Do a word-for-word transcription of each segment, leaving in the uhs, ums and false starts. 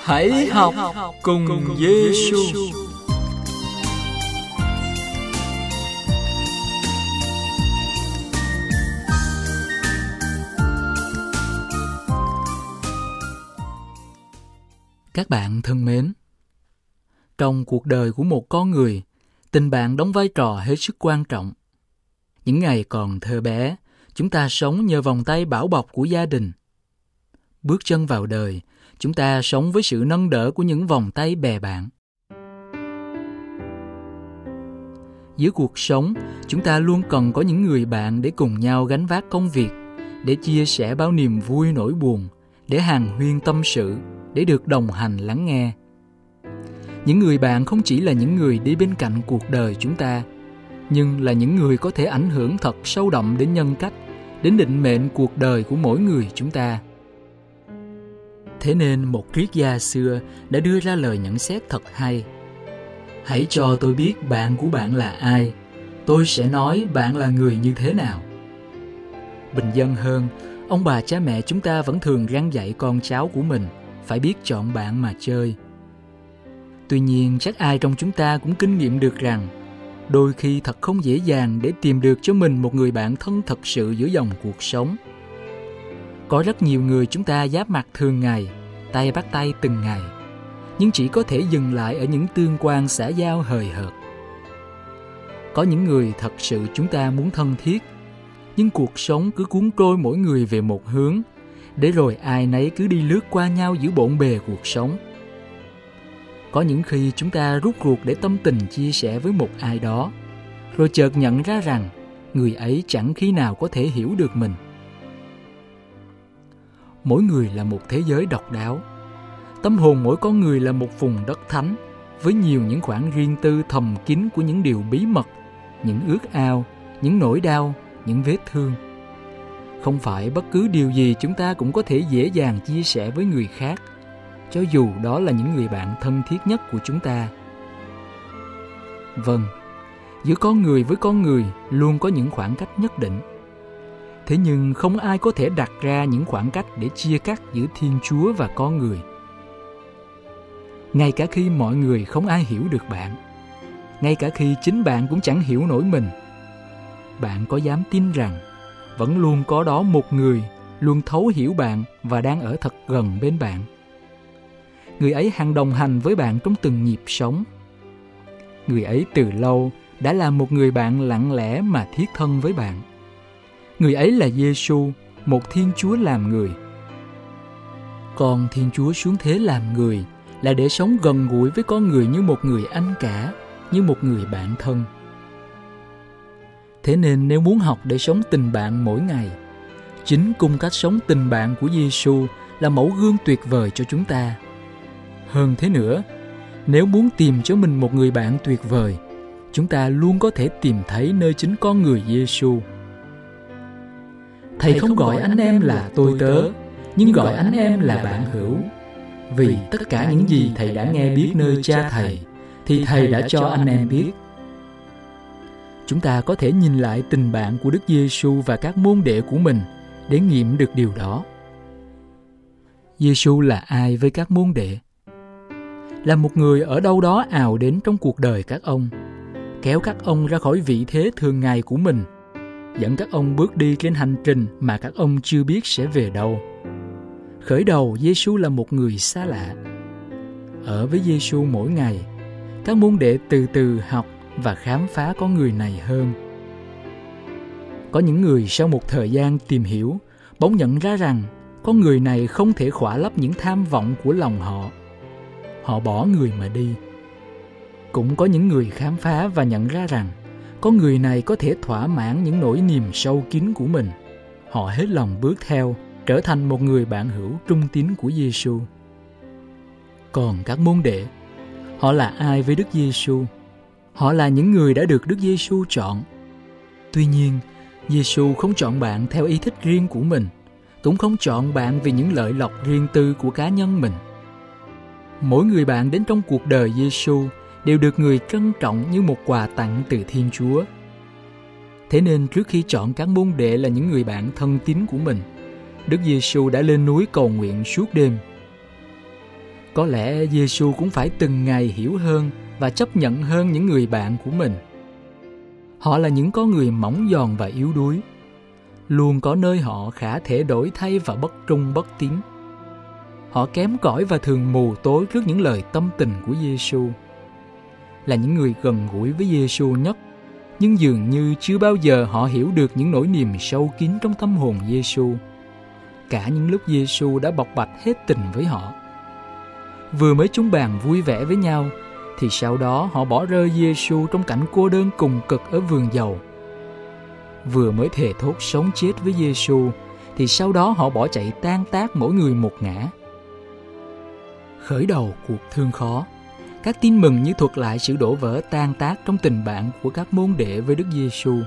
Hãy học cùng Giê-xu. Các bạn thân mến, trong cuộc đời của một con người, tình bạn đóng vai trò hết sức quan trọng. Những ngày còn thơ bé, chúng ta sống nhờ vòng tay bảo bọc của gia đình. Bước chân vào đời, chúng ta sống với sự nâng đỡ của những vòng tay bè bạn. Giữa cuộc sống, chúng ta luôn cần có những người bạn để cùng nhau gánh vác công việc, để chia sẻ bao niềm vui nỗi buồn, để hàn huyên tâm sự, để được đồng hành lắng nghe. Những người bạn không chỉ là những người đi bên cạnh cuộc đời chúng ta, nhưng là những người có thể ảnh hưởng thật sâu đậm đến nhân cách, đến định mệnh cuộc đời của mỗi người chúng ta. Thế nên một triết gia xưa đã đưa ra lời nhận xét thật hay: hãy cho tôi biết bạn của bạn là ai, tôi sẽ nói bạn là người như thế nào. Bình dân hơn, ông bà cha mẹ chúng ta vẫn thường răn dạy con cháu của mình phải biết chọn bạn mà chơi. Tuy nhiên, chắc ai trong chúng ta cũng kinh nghiệm được rằng đôi khi thật không dễ dàng để tìm được cho mình một người bạn thân thật sự giữa dòng cuộc sống. Có rất nhiều người chúng ta giáp mặt thường ngày, tay bắt tay từng ngày, nhưng chỉ có thể dừng lại ở những tương quan xã giao hời hợt. Có những người thật sự chúng ta muốn thân thiết, nhưng cuộc sống cứ cuốn trôi mỗi người về một hướng, để rồi ai nấy cứ đi lướt qua nhau giữa bộn bề cuộc sống. Có những khi chúng ta rút ruột để tâm tình chia sẻ với một ai đó, rồi chợt nhận ra rằng người ấy chẳng khi nào có thể hiểu được mình. Mỗi người là một thế giới độc đáo. Tâm hồn mỗi con người là một vùng đất thánh, với nhiều những khoảng riêng tư thầm kín của những điều bí mật, những ước ao, những nỗi đau, những vết thương. Không phải bất cứ điều gì chúng ta cũng có thể dễ dàng chia sẻ với người khác, cho dù đó là những người bạn thân thiết nhất của chúng ta. Vâng, giữa con người với con người luôn có những khoảng cách nhất định. Thế nhưng không ai có thể đặt ra những khoảng cách để chia cắt giữa Thiên Chúa và con người. Ngay cả khi mọi người không ai hiểu được bạn, ngay cả khi chính bạn cũng chẳng hiểu nổi mình, bạn có dám tin rằng vẫn luôn có đó một người luôn thấu hiểu bạn và đang ở thật gần bên bạn? Người ấy hằng đồng hành với bạn trong từng nhịp sống. Người ấy từ lâu đã là một người bạn lặng lẽ mà thiết thân với bạn. Người ấy là Giê-xu, một Thiên Chúa làm người. Còn Thiên Chúa xuống thế làm người là để sống gần gũi với con người như một người anh cả, như một người bạn thân. Thế nên nếu muốn học để sống tình bạn mỗi ngày, chính cung cách sống tình bạn của Giê-xu là mẫu gương tuyệt vời cho chúng ta. Hơn thế nữa, nếu muốn tìm cho mình một người bạn tuyệt vời, chúng ta luôn có thể tìm thấy nơi chính con người Giê-xu. Thầy không gọi anh em là tôi tớ, nhưng gọi anh em là bạn hữu. Vì tất cả những gì thầy đã nghe biết nơi cha thầy, thì thầy đã cho anh em biết. Chúng ta có thể nhìn lại tình bạn của Đức Giê-xu và các môn đệ của mình để nghiệm được điều đó. Giê-xu là ai với các môn đệ? Là một người ở đâu đó ào đến trong cuộc đời các ông, kéo các ông ra khỏi vị thế thường ngày của mình, dẫn các ông bước đi trên hành trình mà các ông chưa biết sẽ về đâu. Khởi đầu, Giê-xu là một người xa lạ. Ở với Giê-xu mỗi ngày, các môn đệ từ từ học và khám phá con người này hơn. Có những người sau một thời gian tìm hiểu, bỗng nhận ra rằng con người này không thể khỏa lấp những tham vọng của lòng họ. Họ bỏ người mà đi. Cũng có những người khám phá và nhận ra rằng con người này có thể thỏa mãn những nỗi niềm sâu kín của mình. Họ hết lòng bước theo, trở thành một người bạn hữu trung tín của Giê-xu. Còn các môn đệ, họ là ai với Đức Giê-xu? Họ là những người đã được Đức Giê-xu chọn. Tuy nhiên, Giê-xu không chọn bạn theo ý thích riêng của mình, cũng không chọn bạn vì những lợi lộc riêng tư của cá nhân mình. Mỗi người bạn đến trong cuộc đời Giê-xu đều được người trân trọng như một quà tặng từ Thiên Chúa. Thế nên trước khi chọn các môn đệ là những người bạn thân tín của mình, Đức Giê-xu đã lên núi cầu nguyện suốt đêm. Có lẽ Giê-xu cũng phải từng ngày hiểu hơn và chấp nhận hơn những người bạn của mình. Họ là những con người mỏng giòn và yếu đuối. Luôn có nơi họ khả thể đổi thay và bất trung bất tín. Họ kém cỏi và thường mù tối trước những lời tâm tình của Giê-xu. Là những người gần gũi với Giê-xu nhất, nhưng dường như chưa bao giờ họ hiểu được những nỗi niềm sâu kín trong tâm hồn Giê-xu. Cả những lúc Giê-xu đã bộc bạch hết tình với họ. Vừa mới chung bàn vui vẻ với nhau, thì sau đó họ bỏ rơi Giê-xu trong cảnh cô đơn cùng cực ở vườn dầu. Vừa mới thề thốt sống chết với Giê-xu, thì sau đó họ bỏ chạy tan tác mỗi người một ngã. Khởi đầu cuộc thương khó, các tin mừng như thuật lại sự đổ vỡ tan tác trong tình bạn của các môn đệ với Đức Giê-xu.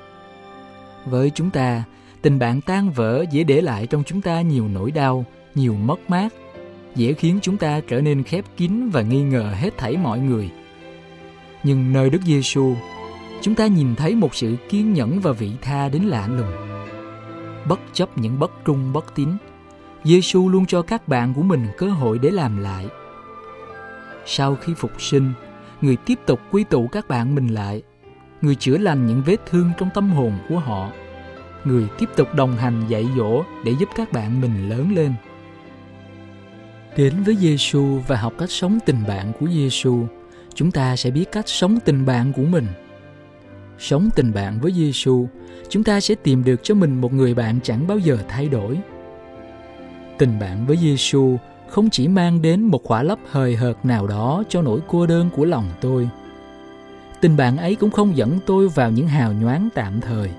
Với chúng ta, tình bạn tan vỡ dễ để lại trong chúng ta nhiều nỗi đau, nhiều mất mát, dễ khiến chúng ta trở nên khép kín và nghi ngờ hết thảy mọi người. Nhưng nơi Đức Giê-xu, chúng ta nhìn thấy một sự kiên nhẫn và vị tha đến lạ lùng. Bất chấp những bất trung bất tín, Giê-xu luôn cho các bạn của mình cơ hội để làm lại. Sau khi phục sinh, người tiếp tục quy tụ các bạn mình lại. Người chữa lành những vết thương trong tâm hồn của họ. Người tiếp tục đồng hành dạy dỗ để giúp các bạn mình lớn lên. Đến với Giê-xu và học cách sống tình bạn của Giê-xu, chúng ta sẽ biết cách sống tình bạn của mình. Sống tình bạn với Giê-xu, chúng ta sẽ tìm được cho mình một người bạn chẳng bao giờ thay đổi. Tình bạn với Giê-xu không chỉ mang đến một khỏa lấp hời hợt nào đó cho nỗi cô đơn của lòng tôi. Tình bạn ấy cũng không dẫn tôi vào những hào nhoáng tạm thời.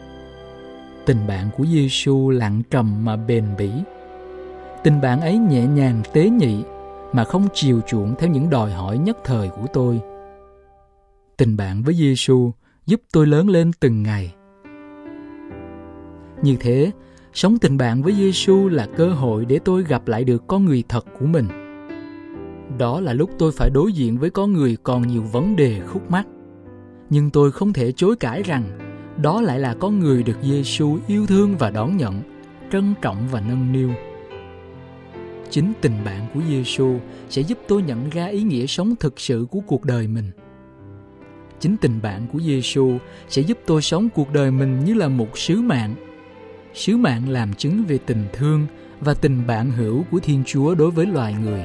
Tình bạn của Giê-xu lặng trầm mà bền bỉ. Tình bạn ấy nhẹ nhàng tế nhị mà không chiều chuộng theo những đòi hỏi nhất thời của tôi. Tình bạn với Giê-xu giúp tôi lớn lên từng ngày. Như thế, sống tình bạn với Giê-xu là cơ hội để tôi gặp lại được con người thật của mình. Đó là lúc tôi phải đối diện với con người còn nhiều vấn đề khúc mắc. Nhưng tôi không thể chối cãi rằng đó lại là con người được Giê-xu yêu thương và đón nhận, trân trọng và nâng niu. Chính tình bạn của Giê-xu sẽ giúp tôi nhận ra ý nghĩa sống thực sự của cuộc đời mình. Chính tình bạn của Giê-xu sẽ giúp tôi sống cuộc đời mình như là một sứ mạng. Sứ mạng làm chứng về tình thương và tình bạn hữu của Thiên Chúa đối với loài người.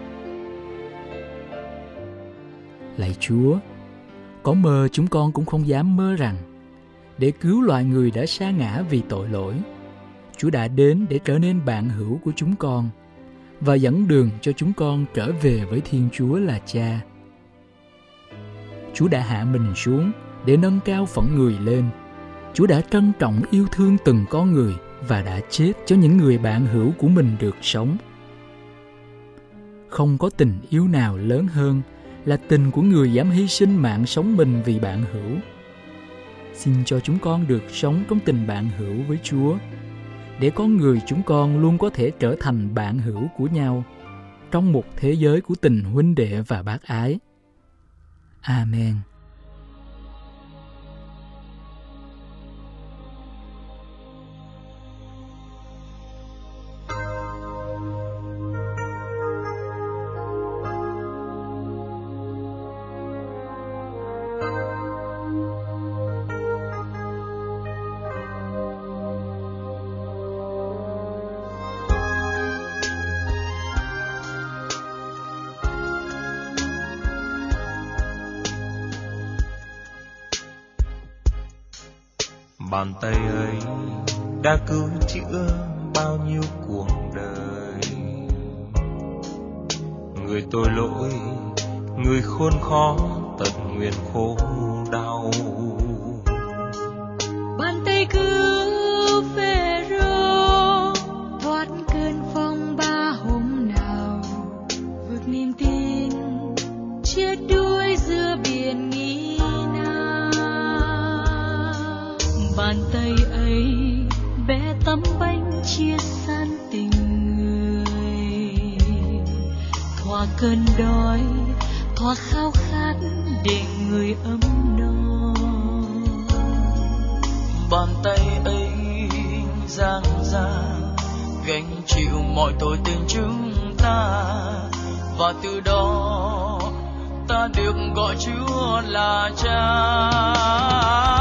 Lạy Chúa, có mơ chúng con cũng không dám mơ rằng để cứu loài người đã sa ngã vì tội lỗi, Chúa đã đến để trở nên bạn hữu của chúng con và dẫn đường cho chúng con trở về với Thiên Chúa là Cha. Chúa đã hạ mình xuống để nâng cao phận người lên. Chúa đã trân trọng yêu thương từng con người và đã chết cho những người bạn hữu của mình được sống. Không có tình yêu nào lớn hơn là tình của người dám hy sinh mạng sống mình vì bạn hữu. Xin cho chúng con được sống trong tình bạn hữu với Chúa, để con người chúng con luôn có thể trở thành bạn hữu của nhau trong một thế giới của tình huynh đệ và bác ái. Amen. Bàn tay ấy đã cứu chữa bao nhiêu cuộc đời. Người tội lỗi, người khốn khó, tận nguyện khổ đau. Bàn tay cứu Phêrô thoát cơn phong ba hôm nào, vượt niềm tin chết đuối giữa biển nghi nan. Bàn tay ấy bé tấm bánh chia san tình người, thoa cơn đói, thoa khao khát để người ấm no. Bàn tay ấy dang ra gánh chịu mọi tội tình chúng ta, và từ đó ta được gọi Chúa là Cha.